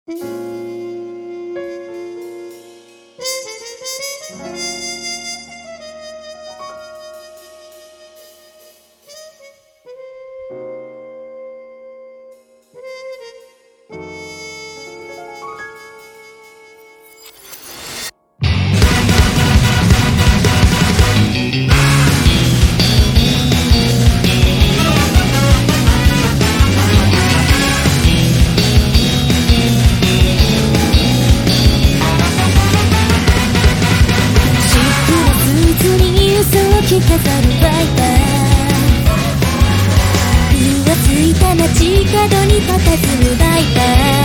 着飾るワイパー、浮ついた街角に佇むバイパ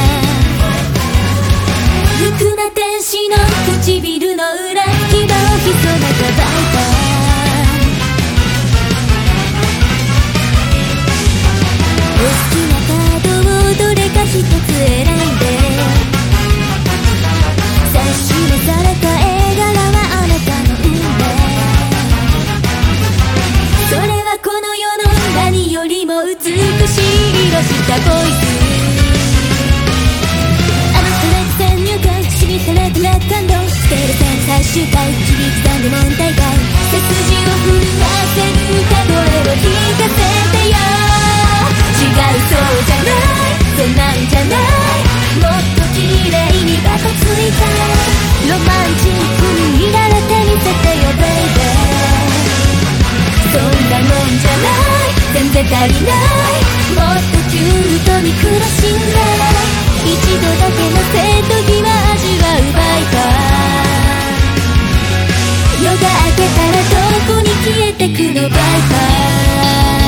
ー、無垢な天使の唇の裏、牙を潜めたバイパー、お好きなカードをどれか一つ選んで、指し示された絵柄はあなたの運命、それはこの世の何よりも美しい色したボイス、あのストレック先入観、染みたレッドレッド感動、ステル戦最終回、響き刻んで問題外、背筋を震わせる歌声を聞かせてよ、違うそうじゃない、そんなんじゃない、もっと綺麗にバカついたロマンチックに乱れてみせてよベイベー、そんなもんじゃない、全然足りない、もっとキュートに苦しんで、一度だけの瀬戸際味わうバイパー、夜が明けたらどこに消えてくのバイパー、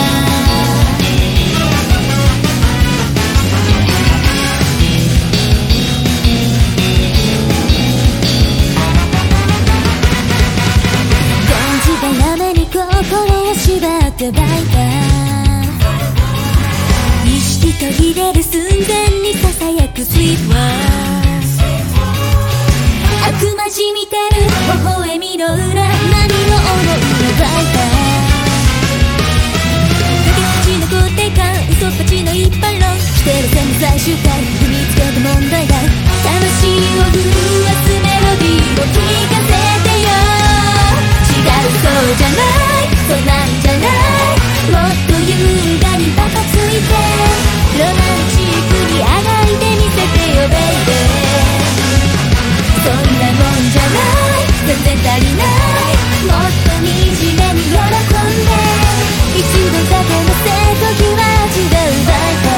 心を縛ってバイパー、意識途切れる寸前に囁くスイートワー、悪魔じみてる微笑みの裏、何を思うのバイパー、駆け口の肯定感、嘘っぱちの一般論、来てる全部最終回、踏みつけた問題外、魂を震わすメロディーを聞かせてよ、違うそうじゃない、そんなんじゃない、もっと優雅にバカついて、ロマンチックにあがいてみせてよベイベー、そんなもんじゃない、全然足りない、もっと惨めに喜んで、一度だけの瀬戸際味わうバイパ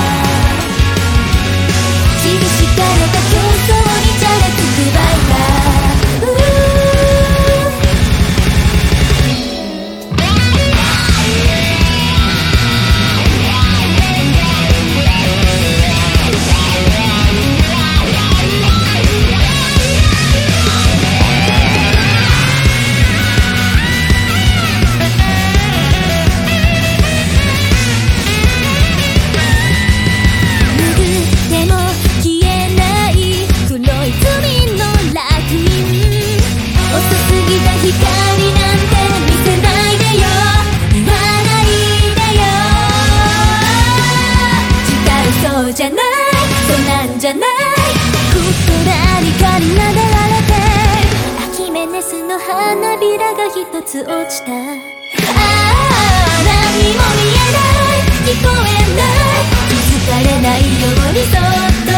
ー、厳しかれた競争にじゃれつくバイパー、じゃない、そんなんじゃない、ふっと何かに撫でられて、アキメネスの花びらが一つ落ちた、ああ何も見えない、聞こえない、気づかれないようにそっと